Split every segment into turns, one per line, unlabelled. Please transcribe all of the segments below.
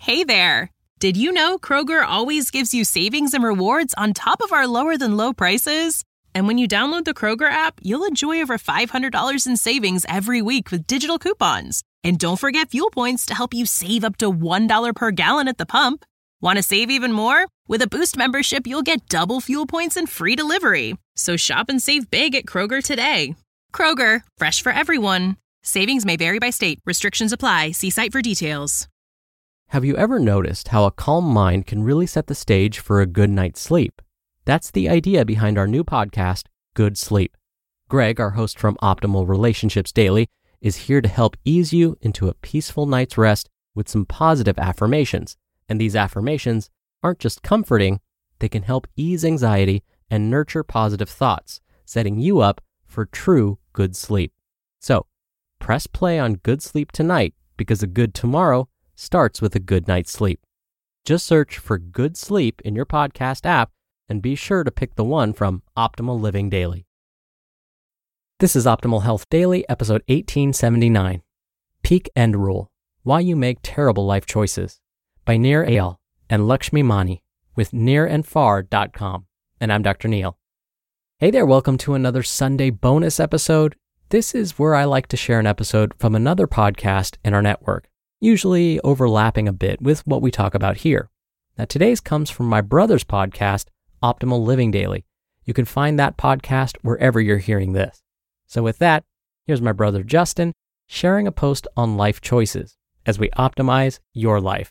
Hey there! Did you know Kroger always gives you savings and rewards on top of our lower-than-low prices? And when you download the Kroger app, you'll enjoy over $500 in savings every week with digital coupons. And don't forget fuel points to help you save up to $1 per gallon at the pump. Want to save even more? With a Boost membership, you'll get double fuel points and free delivery. So shop and save big at Kroger today. Kroger, fresh for everyone. Savings may vary by state. Restrictions apply. See site for details.
Have you ever noticed how a calm mind can really set the stage for a good night's sleep? That's the idea behind our new podcast, Good Sleep. Greg, our host from Optimal Relationships Daily, is here to help ease you into a peaceful night's rest with some positive affirmations. And these affirmations aren't just comforting, they can help ease anxiety and nurture positive thoughts, setting you up for true good sleep. So, press play on Good Sleep tonight because a good tomorrow starts with a good night's sleep. Just search for Good Sleep in your podcast app and be sure to pick the one from Optimal Living Daily. This is Optimal Health Daily, episode 1879, Peak End Rule, Why You Make Terrible Life Choices, by Nir Eyal and Lakshmi Mani with nirandfar.com. And I'm Dr. Neil. Hey there, welcome to another Sunday bonus episode. This is where I like to share an episode from another podcast in our network, usually overlapping a bit with what we talk about here. Now today's comes from my brother's podcast, Optimal Living Daily. You can find that podcast wherever you're hearing this. So with that, here's my brother Justin sharing a post on life choices as we optimize your life.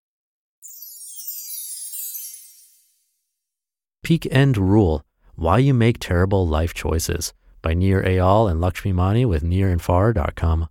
Peak End Rule, Why You Make Terrible Life Choices, by Nir Eyal and Lakshmi Mani with nirandfar.com.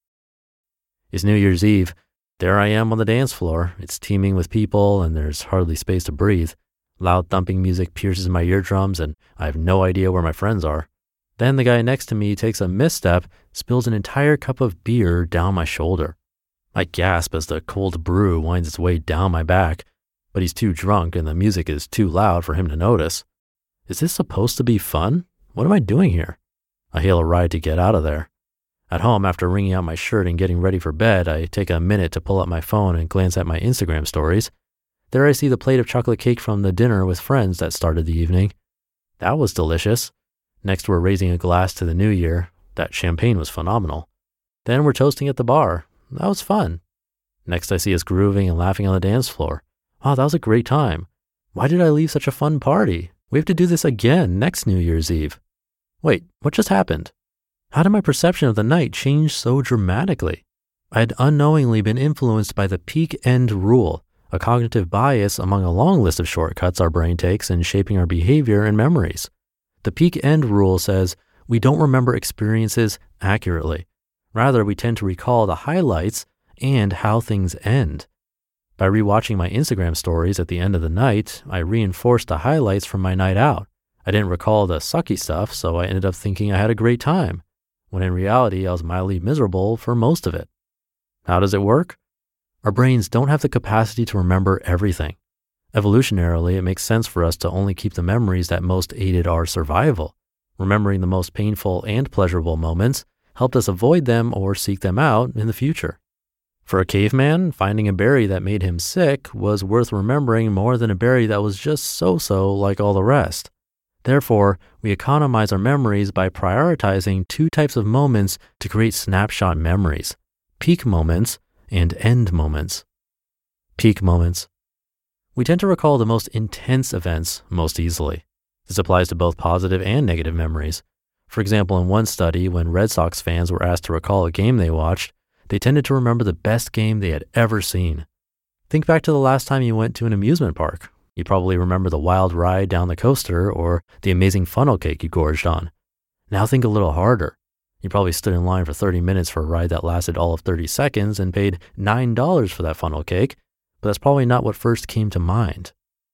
It's New Year's Eve. There I am on the dance floor. It's teeming with people and there's hardly space to breathe. Loud thumping music pierces my eardrums and I have no idea where my friends are. Then the guy next to me takes a misstep, spills an entire cup of beer down my shoulder. I gasp as the cold brew winds its way down my back, but he's too drunk and the music is too loud for him to notice. Is this supposed to be fun? What am I doing here? I hail a ride to get out of there. At home, after wringing out my shirt and getting ready for bed, I take a minute to pull up my phone and glance at my Instagram stories. There I see the plate of chocolate cake from the dinner with friends that started the evening. That was delicious. Next, we're raising a glass to the new year. That champagne was phenomenal. Then we're toasting at the bar. That was fun. Next, I see us grooving and laughing on the dance floor. Wow, that was a great time. Why did I leave such a fun party? We have to do this again next New Year's Eve. Wait, what just happened? How did my perception of the night change so dramatically? I had unknowingly been influenced by the peak end rule, a cognitive bias among a long list of shortcuts our brain takes in shaping our behavior and memories. The peak end rule says we don't remember experiences accurately. Rather, we tend to recall the highlights and how things end. By rewatching my Instagram stories at the end of the night, I reinforced the highlights from my night out. I didn't recall the sucky stuff, so I ended up thinking I had a great time, when in reality I was mildly miserable for most of it. How does it work? Our brains don't have the capacity to remember everything. Evolutionarily, it makes sense for us to only keep the memories that most aided our survival. Remembering the most painful and pleasurable moments helped us avoid them or seek them out in the future. For a caveman, finding a berry that made him sick was worth remembering more than a berry that was just so-so like all the rest. Therefore, we economize our memories by prioritizing two types of moments to create snapshot memories: peak moments and end moments. Peak moments. We tend to recall the most intense events most easily. This applies to both positive and negative memories. For example, in one study, when Red Sox fans were asked to recall a game they watched, they tended to remember the best game they had ever seen. Think back to the last time you went to an amusement park. You probably remember the wild ride down the coaster or the amazing funnel cake you gorged on. Now think a little harder. You probably stood in line for 30 minutes for a ride that lasted all of 30 seconds and paid $9 for that funnel cake, but that's probably not what first came to mind.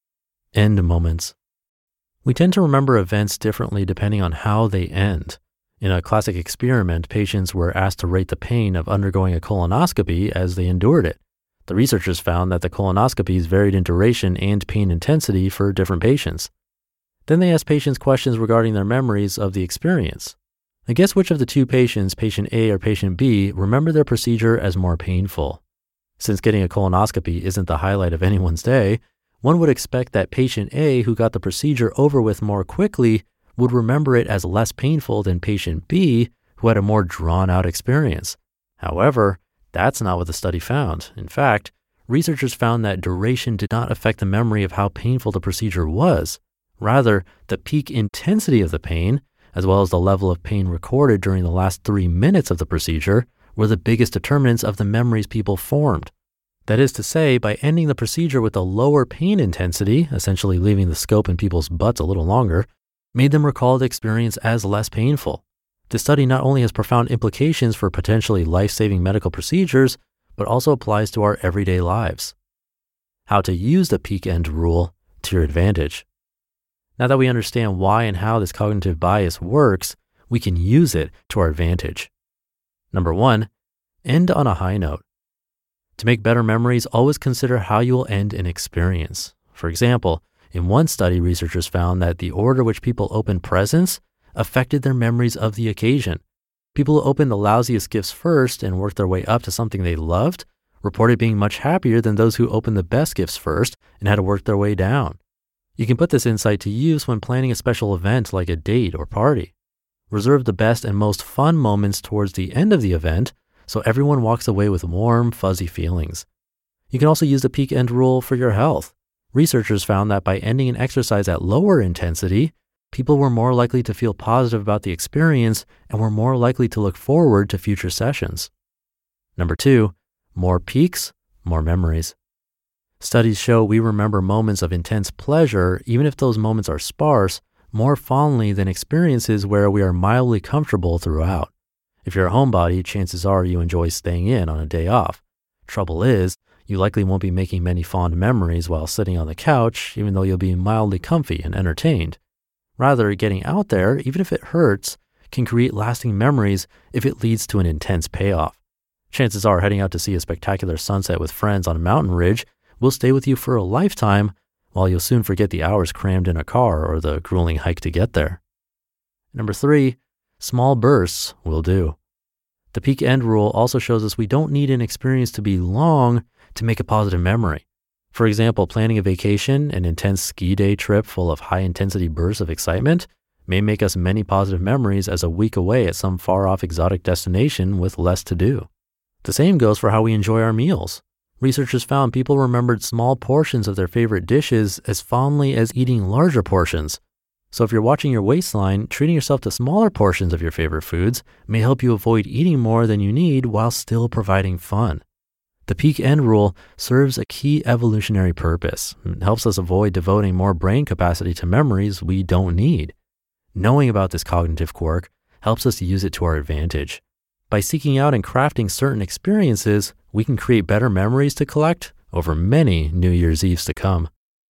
End moments. We tend to remember events differently depending on how they end. In a classic experiment, patients were asked to rate the pain of undergoing a colonoscopy as they endured it. The researchers found that the colonoscopies varied in duration and pain intensity for different patients. Then they asked patients questions regarding their memories of the experience. And guess which of the two patients, patient A or patient B, remember their procedure as more painful? Since getting a colonoscopy isn't the highlight of anyone's day, one would expect that patient A, who got the procedure over with more quickly, would remember it as less painful than patient B, who had a more drawn-out experience. However, that's not what the study found. In fact, researchers found that duration did not affect the memory of how painful the procedure was. Rather, the peak intensity of the pain, as well as the level of pain recorded during the last 3 minutes of the procedure, were the biggest determinants of the memories people formed. That is to say, by ending the procedure with a lower pain intensity, essentially leaving the scope in people's butts a little longer, made them recall the experience as less painful. This study not only has profound implications for potentially life-saving medical procedures, but also applies to our everyday lives. How to use the peak end rule to your advantage. Now that we understand why and how this cognitive bias works, we can use it to our advantage. Number 1, end on a high note. To make better memories, always consider how you will end an experience. For example, in one study, researchers found that the order which people opened presents affected their memories of the occasion. People who opened the lousiest gifts first and worked their way up to something they loved reported being much happier than those who opened the best gifts first and had to work their way down. You can put this insight to use when planning a special event like a date or party. Reserve the best and most fun moments towards the end of the event so everyone walks away with warm, fuzzy feelings. You can also use the peak end rule for your health. Researchers found that by ending an exercise at lower intensity, people were more likely to feel positive about the experience and were more likely to look forward to future sessions. Number 2, more peaks, more memories. Studies show we remember moments of intense pleasure, even if those moments are sparse, more fondly than experiences where we are mildly comfortable throughout. If you're a homebody, chances are you enjoy staying in on a day off. Trouble is, you likely won't be making many fond memories while sitting on the couch, even though you'll be mildly comfy and entertained. Rather, getting out there, even if it hurts, can create lasting memories if it leads to an intense payoff. Chances are heading out to see a spectacular sunset with friends on a mountain ridge will stay with you for a lifetime, while you'll soon forget the hours crammed in a car or the grueling hike to get there. Number 3, small bursts will do. The peak end rule also shows us we don't need an experience to be long to make a positive memory. For example, planning a vacation, an intense ski day trip full of high-intensity bursts of excitement, may make us many positive memories as a week away at some far-off exotic destination with less to do. The same goes for how we enjoy our meals. Researchers found people remembered small portions of their favorite dishes as fondly as eating larger portions. So if you're watching your waistline, treating yourself to smaller portions of your favorite foods may help you avoid eating more than you need while still providing fun. The peak end rule serves a key evolutionary purpose. It helps us avoid devoting more brain capacity to memories we don't need. Knowing about this cognitive quirk helps us use it to our advantage. By seeking out and crafting certain experiences, we can create better memories to collect over many New Year's Eves to come.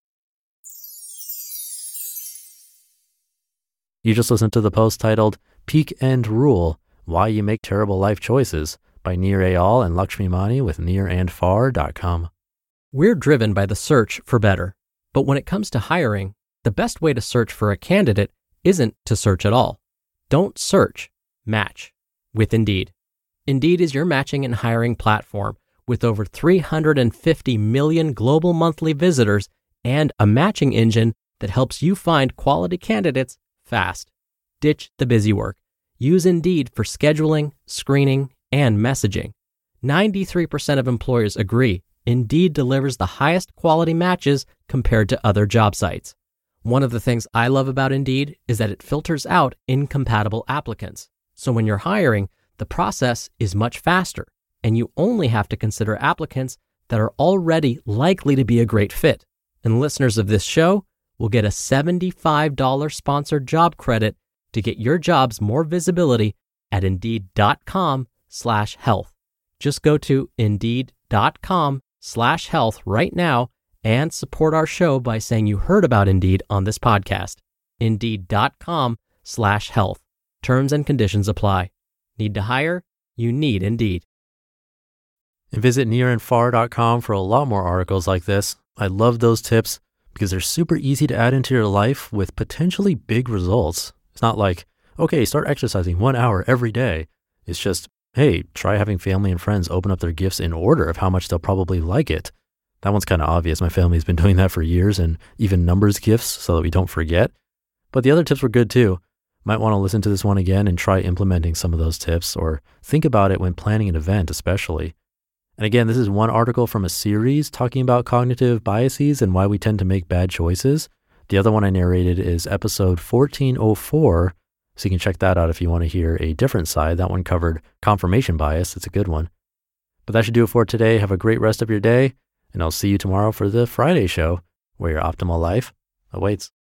You just listened to the post titled Peak End Rule, Why You Make Terrible Life Choices by Nir Eyal and Lakshmi Mani with nirandfar.com.
We're driven by the search for better. But when it comes to hiring, the best way to search for a candidate isn't to search at all. Don't search, match with Indeed. Indeed is your matching and hiring platform with over 350 million global monthly visitors and a matching engine that helps you find quality candidates fast. Ditch the busy work. Use Indeed for scheduling, screening, and messaging. 93% of employers agree Indeed delivers the highest quality matches compared to other job sites. One of the things I love about Indeed is that it filters out incompatible applicants. So when you're hiring, the process is much faster, and you only have to consider applicants that are already likely to be a great fit. And listeners of this show will get a $75 sponsored job credit to get your jobs more visibility at Indeed.com/health. Just go to Indeed.com/health right now and support our show by saying you heard about Indeed on this podcast. Indeed.com/health. Terms and conditions apply. Need to hire? You need Indeed.
And visit nirandfar.com for a lot more articles like this. I love those tips because they're super easy to add into your life with potentially big results. It's not like, okay, start exercising 1 hour every day. It's just hey, try having family and friends open up their gifts in order of how much they'll probably like it. That one's kind of obvious. My family's been doing that for years, and even numbers gifts so that we don't forget. But the other tips were good too. Might want to listen to this one again and try implementing some of those tips, or think about it when planning an event especially. And again, this is one article from a series talking about cognitive biases and why we tend to make bad choices. The other one I narrated is episode 1404, so you can check that out if you want to hear a different side. That one covered confirmation bias. It's a good one. But that should do it for today. Have a great rest of your day, and I'll see you tomorrow for the Friday show, where your optimal life awaits.